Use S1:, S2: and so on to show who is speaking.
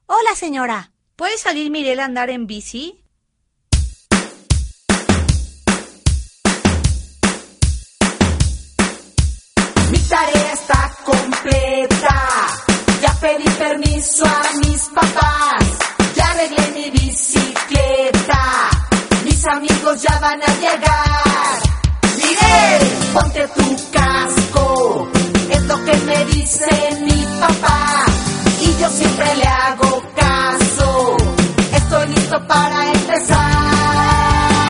S1: Hola, señora. ¿Puede salir Mirela a andar en bici?
S2: Mi tarea está completa. Ya pedí permiso a mis papás. Ya arreglé mi bicicleta. Mis amigos ya van a llegar. Miguel, ponte tu casco. Es lo que me dice mi